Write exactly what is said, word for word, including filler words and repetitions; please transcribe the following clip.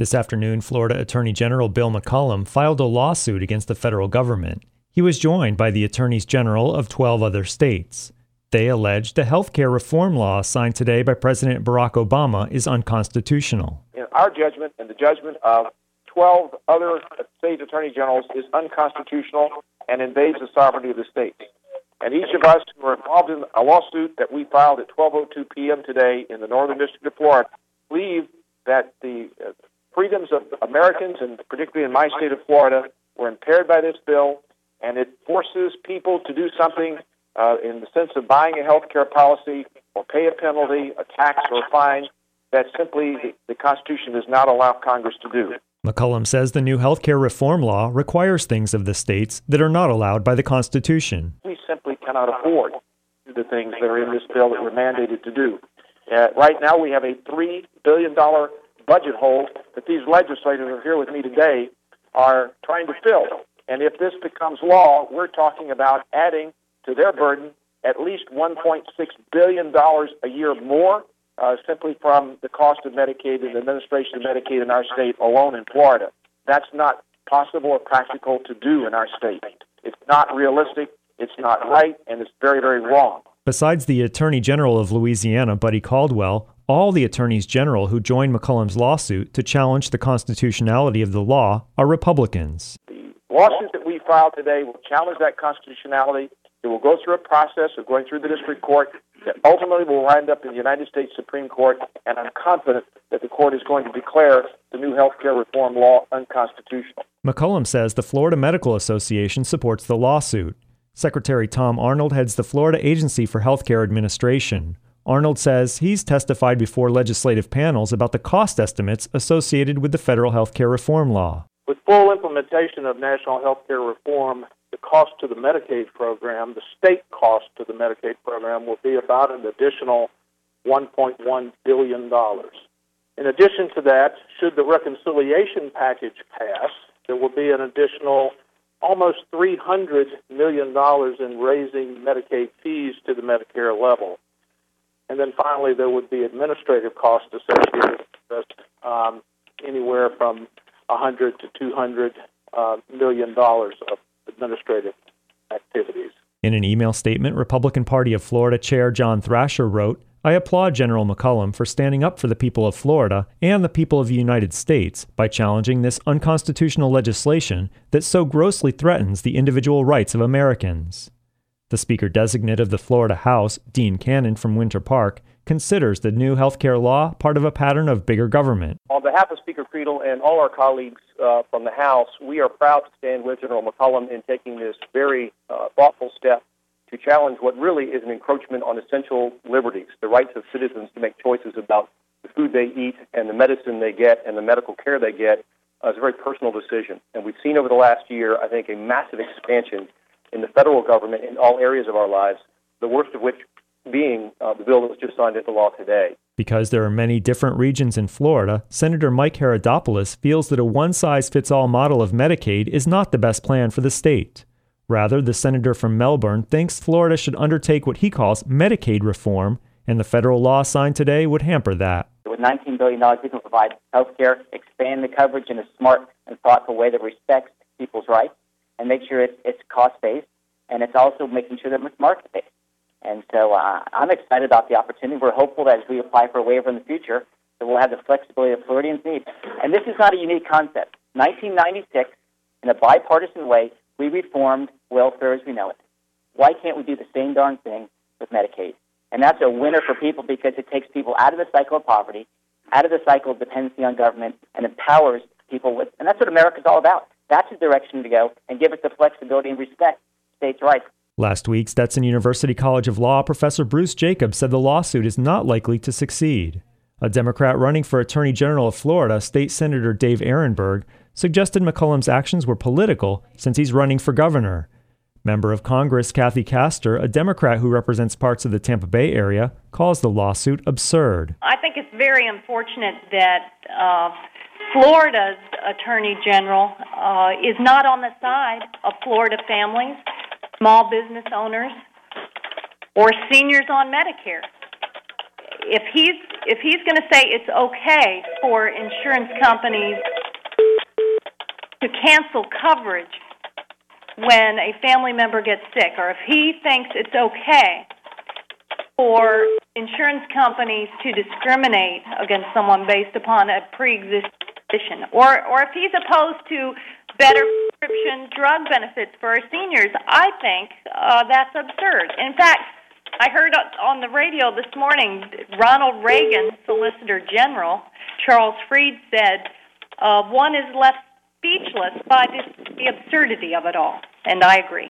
This afternoon, Florida Attorney General Bill McCollum filed a lawsuit against the federal government. He was joined by the attorneys general of twelve other states. They alleged the health care reform law signed today by President Barack Obama is unconstitutional. In our judgment and the judgment of twelve other state attorney generals is unconstitutional and invades the sovereignty of the states. And each of us who are involved in a lawsuit that we filed at twelve oh two p.m. today in the Northern District of Florida believe that the uh, freedoms of Americans, and particularly in my state of Florida, were impaired by this bill, and it forces people to do something uh, in the sense of buying a health care policy or pay a penalty, a tax, or a fine that simply the, the Constitution does not allow Congress to do. McCollum says the new health care reform law requires things of the states that are not allowed by the Constitution. We simply cannot afford the things that are in this bill that we're mandated to do. Uh, right now we have a three billion dollars budget hole that these legislators who are here with me today are trying to fill. And if this becomes law, we're talking about adding to their burden at least one point six billion dollars a year more uh, simply from the cost of Medicaid and the administration of Medicaid in our state alone in Florida. That's not possible or practical to do in our state. It's not realistic, it's not right, and it's very, very wrong. Besides the Attorney General of Louisiana, Buddy Caldwell, all the attorneys general who joined McCollum's lawsuit to challenge the constitutionality of the law are Republicans. The lawsuit that we filed today will challenge that constitutionality. It will go through a process of going through the district court that ultimately will wind up in the United States Supreme Court, and I'm confident that the court is going to declare the new health care reform law unconstitutional. McCollum says the Florida Medical Association supports the lawsuit. Secretary Tom Arnold heads the Florida Agency for Healthcare Administration. Arnold says he's testified before legislative panels about the cost estimates associated with the federal health care reform law. With full implementation of national health care reform, the cost to the Medicaid program, the state cost to the Medicaid program, will be about an additional one point one billion dollars. In addition to that, should the reconciliation package pass, there will be an additional almost three hundred million dollars in raising Medicaid fees to the Medicare level. And then finally, there would be administrative costs associated with this, um, anywhere from one hundred to two hundred uh, million dollars of administrative activities. In an email statement, Republican Party of Florida Chair John Thrasher wrote, "I applaud General McCollum for standing up for the people of Florida and the people of the United States by challenging this unconstitutional legislation that so grossly threatens the individual rights of Americans." The Speaker-designate of the Florida House, Dean Cannon from Winter Park, considers the new health care law part of a pattern of bigger government. On behalf of Speaker Creedle and all our colleagues uh, from the House, we are proud to stand with General McCollum in taking this very uh, thoughtful step to challenge what really is an encroachment on essential liberties, the rights of citizens to make choices about the food they eat and the medicine they get and the medical care they get. Uh, it's a very personal decision. And we've seen over the last year, I think, a massive expansion in the federal government in all areas of our lives, the worst of which being uh, the bill that was just signed into law today. Because there are many different regions in Florida, Senator Mike Herodopoulos feels that a one-size-fits-all model of Medicaid is not the best plan for the state. Rather, the senator from Melbourne thinks Florida should undertake what he calls Medicaid reform, and the federal law signed today would hamper that. With nineteen billion dollars, we can provide health care, expand the coverage in a smart and thoughtful way that respects people's rights, and make sure it's, it's cost-based, and it's also making sure that it's market-based. And so uh, I'm excited about the opportunity. We're hopeful that as we apply for a waiver in the future, that we'll have the flexibility that Floridians need. And this is not a unique concept. nineteen ninety-six, in a bipartisan way, we reformed welfare as we know it. Why can't we do the same darn thing with Medicaid? And that's a winner for people because it takes people out of the cycle of poverty, out of the cycle of dependency on government, and empowers people with, and that's what America's all about. That's the direction to go, and give us the flexibility and respect states' rights. Last week, Stetson University College of Law professor Bruce Jacobs said the lawsuit is not likely to succeed. A Democrat running for Attorney General of Florida, State Senator Dave Ehrenberg, suggested McCollum's actions were political since he's running for governor. Member of Congress Kathy Castor, a Democrat who represents parts of the Tampa Bay area, calls the lawsuit absurd. I think it's very unfortunate that uh, Florida's Attorney General uh, is not on the side of Florida families, small business owners, or seniors on Medicare. If he's if he's going to say it's okay for insurance companies to cancel coverage when a family member gets sick, or if he thinks it's okay for insurance companies to discriminate against someone based upon a pre-existing condition, or, or if he's opposed to better prescription drug benefits for our seniors, I think uh, that's absurd. In fact, I heard on the radio this morning, Ronald Reagan, Solicitor General, Charles Freed said, uh, one is left speechless by the, the absurdity of it all, and I agree.